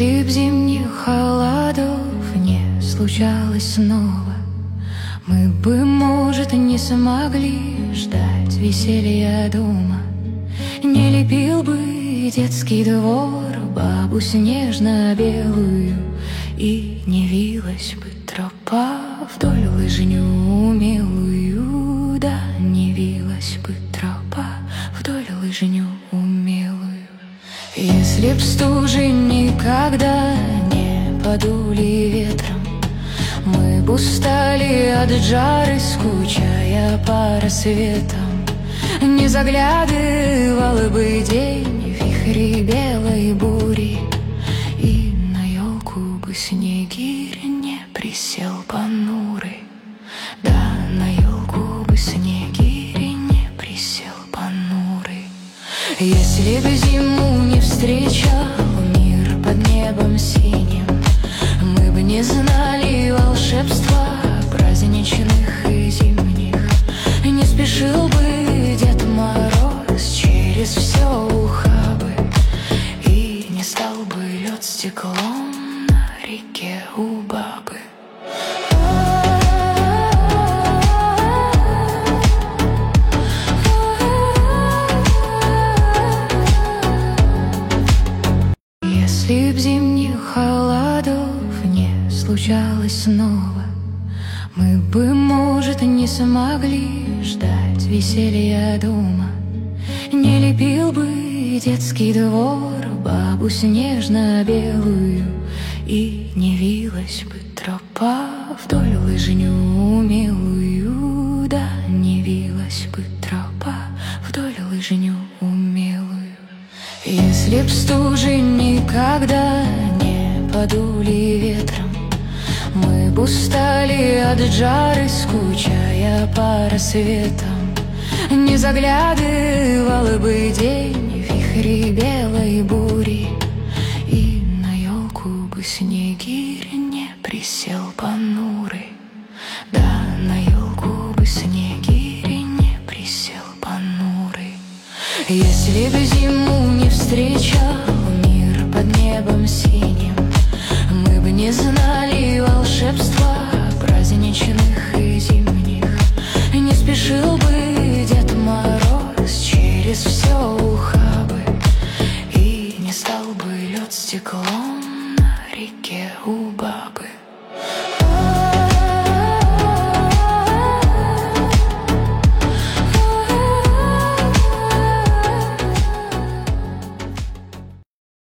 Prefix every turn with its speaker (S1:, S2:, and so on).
S1: Если б зимних холодов не случалось снова, мы бы, может, не смогли ждать веселья дома. Не лепил бы детский двор бабу снежно-белую, и не вилась бы тропа вдоль лыжню умелую. Да, не вилась бы тропа вдоль лыжню умелую. Если б стужи никогда не подули ветром, мы б устали от жары, скучая по рассветам. Не заглядывал бы день в вихри белой бури, и на елку бы снегирь не присел понурый. Да, на елку бы снегирь не присел понурый. Если б зиму не встречал мир под небом синим, мы бы не знали волшебства праздничных и зимних. Не спешил бы Дед Мороз через все ухабы, и не стал бы лед стеклом на реке у бабы. Если б зимних холодов не случалось снова, мы бы, может, не смогли ждать веселья дома. Не лепил бы детский двор бабу снежно-белую, и не вилась бы тропа вдоль лыжню умелую. Да, не вилась бы тропа вдоль лыжню умелую. Если б стужи никогда не подули ветром, мы б устали от жары, скучая по рассветам. Не заглядывал бы день в вихри белой бури, и на елку бы снегирь не присел понурый. Да, на елку бы снегирь не присел понурый. Если б зиму не встречал мир под небом синим, мы бы не знали волшебства праздничных и зимних. Не спешил бы Дед Мороз через все ухабы, и не стал бы лед стеклом